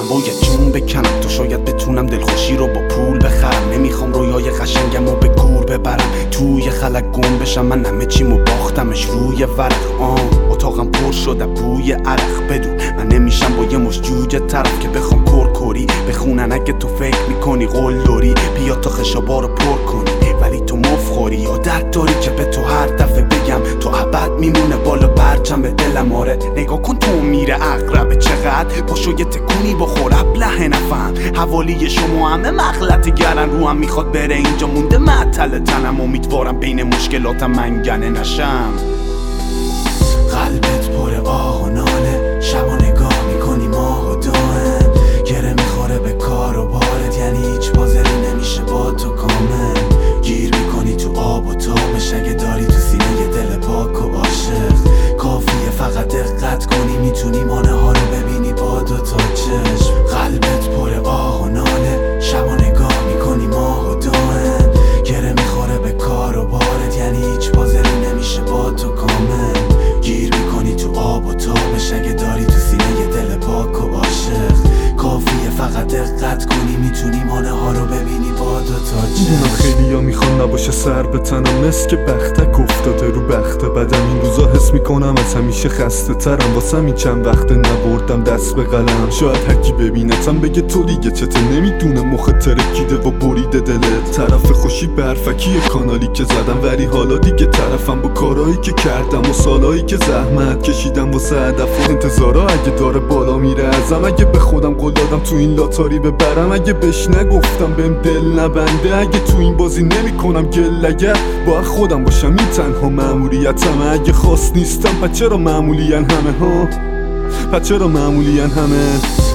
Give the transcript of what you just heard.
باید جون بکنم تا شاید بتونم دلخوشی رو با پول بخرم. نمیخوام رویای قشنگم رو به گور ببرم، توی خلق گم بشم. من همه چیمو باختمش روی ورق. اتاقم پر شده بوی عرق. بدون من نمیشم با یه مش جوجه طرف که بخوام کرکری بخونن. اگه تو فکر میکنی قول داری بیا تا خشابا رو پر کنی، ولی تو مفخوری. عادت داری که به تو هر دفعه بگم تو ابد میمونه بالا پرچم دلم. آره نگاه کن تو میره عقربه چقدر پاشو یه تکونی بخور ابله نفهم. حوالی شما همه مغلطه گرن رو هم میخواد بره اینجا مونده معطل تنم. امیدوارم بین مشکلاتم منگنه نشم. قلبت پر آه و ناله، شبا نگاه میکنی ماه و دائم. گره میخوره به کار و بارت، یعنی هیچ بازری نمیشه با تو کامل. گیر میکنی تو آب و تابش، اگه داری تو سینه یه دل پاک و عاشق. کافیه فقط دقت کنی، میتونی مانه ها رو ببینی با دوتا چشم. قلبت پر آه و ناله، شبا نگاه میکنی ماه و دائم. گره میخوره به کار و بارت، یعنی هیچ بازری نمیشه با تو کامل. گیر میکنی تو آب و تابش، اگه داری تو سینه یه دل پاک و عاشق. کافیه فقط دقت کنی، میتونی مانه ها رو ببینی با دوتا چشم. خیلی ها میخوان نباشه سر به تنم، مثل که بختک افتاده رو بخت بدم. این روزا حس میکنم از همیشه خسته ترم، واسم این چند وقته نبردم دست به قلم. شاید هرکی ببینتم بگه تو دیگه چته، نمیدونه مخ ترکیده و بریده دلت. طرف خوشی برفکی کانالی که زدم، ولی حالا دیگه طرفم با کارهایی که کردم و سالهایی که زحمت کشیدم واسه هدف و انتظارا. اگه داره بالا میره ازم، اگه به خودم قول دادم تو این لاتاری ببرم، اگه بهش نگفتم بهم دل نبنده، اگه تو این بازی نمیکنم گل، اگر باید خودم باشم این تنها مأموریتمه. اگه خاص نیستم پس چرا معمولیان همه ها، پس چرا معمولیان همه.